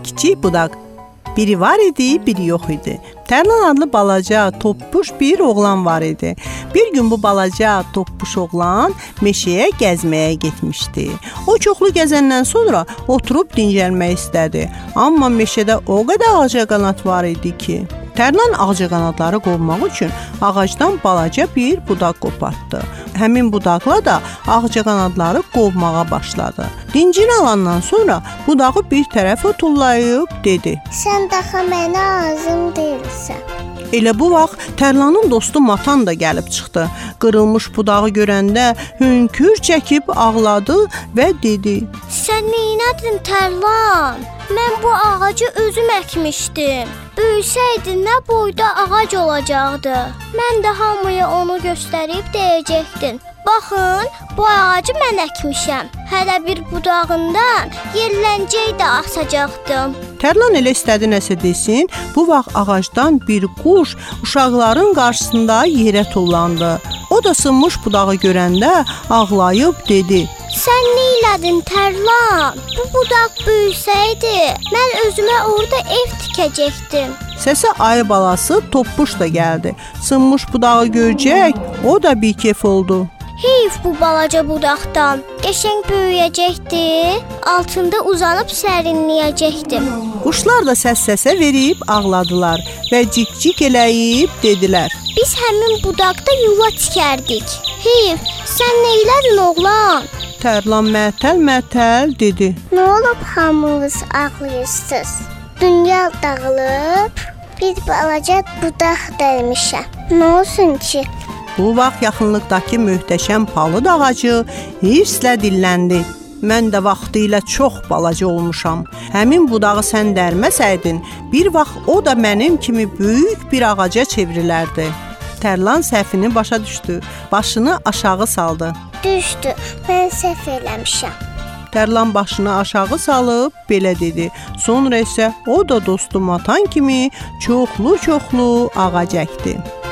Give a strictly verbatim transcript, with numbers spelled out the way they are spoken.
Kiçik budaq. Biri var idi, biri yox idi. Tərlan adlı balaca, toppuş bir oğlan var idi. Bir gün bu balaca, toppuş oğlan meşəyə gəzməyə getmişdi. O çoxlu gəzəndən sonra oturub dincəlmək istədi. Amma meşədə o qədər ağcaqanad var idi ki, Tərlan ağcaqanadları qovmaq üçün ağacdan balaca bir budaq qopartdı. Həmin budaqla da ağcaqanadları qovmağa başladı. Dincini alandan sonra budağı bir tərəfə tullayıb dedi: Sən daha mənə lazım deyilsən. Elə bu vaxt Tərlanın dostu Matan da gəlib çıxdı. Qırılmış budağı görəndə hönkür çəkib ağladı və dedi: Sən neynədin Tərlan? Mən bu ağacı özüm əkmişdim. Böyüsəydi nə boyda ağac olacaqdı. Mən də hamıya onu göstərib deyəcəkdim: Baxın, bu ağacı mən əkmişəm. Hələ bir budağından yerləncək də asacaqdım. Tərlan elə istədi nəsə desin. Bu vaxt ağacdan bir quş uşaqların qarşısında yerə tullandı. O da sınmış budağı görəndə ağlayıb dedi: Sən neylədin Tərlan? Bu budaq böyüsəydi, mən özümə orada ev tikəcəkdim. Səsə ayı balası Toppuş da gəldi. Sınmış budağı görəcək, o da bikef oldu. Heyf bu balaca budaqdan. Qəşəng böyüyəcəkdi, altında uzanıb sərinləyəcəkdim. Quşlar da səs-səsə verib ağladılar və cik-cik eləyib dedilər: Biz həmin budaqda yuva tikərdik. Heyf, sən neylədin oğlan? Tərlan mətəl-mətəl dedi: Nə olub hamınız ağlayırsınız? Dünya dağılıb, bir balaca budaq dəlmişəm. Nə olsun ki? Bu vaxt yaxınlıqdakı möhtəşəm palıd ağacı hirslə dilləndi: Mən də vaxtilə çox balaca olmuşam. Həmin budağı sən dərməsəydin, bir vaxt o da mənim kimi böyük bir ağaca çevrilərdi. Tərlan səhvini başa düşdü. Başını aşağı saldı. Düşdü, mən səhv eləmişəm. Tərlan başını aşağı salıb belə dedi. Sonra isə o da dostu Matan kimi çoxlu-çoxlu ağac əkdi.